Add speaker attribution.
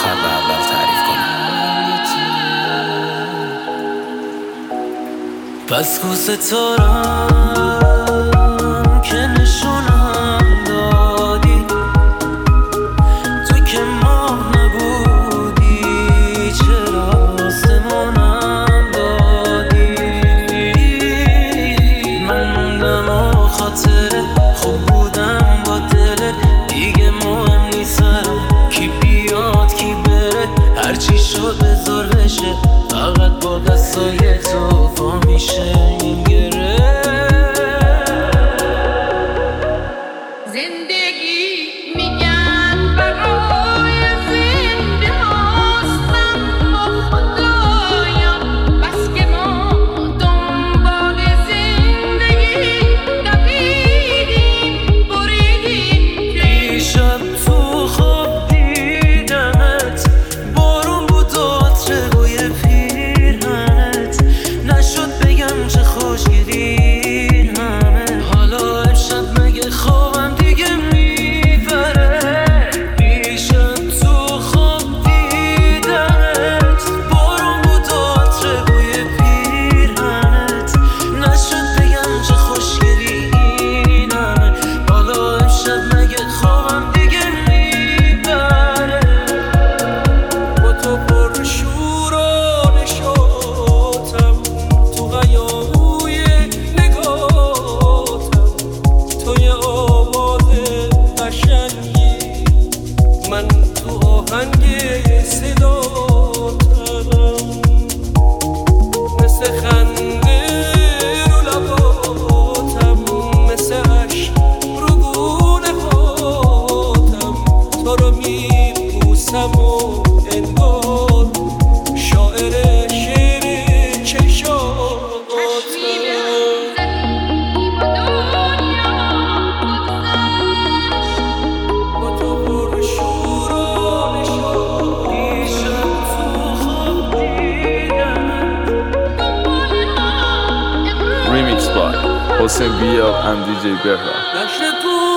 Speaker 1: نفر به اول تعریف کنم. بس کو ستارم که نشونم دادی، تو که ماه نبودی چرا آسمونم دادی. من موندم و خاطره خوب بودم با دلت، دیگه مهم نیست کی بیاد کی بره، هرچی شد بذار بشه، فقط با دستای تو فا میشه این گره.
Speaker 2: من تو آهنگ صداتم، مثل خنده رو لباتم، مثل عشق رو گونه هاتم، تو رو میبوسم و انگار شاعر شعر چشاتم.
Speaker 3: Remix by Hossein Biel and DJ Behra.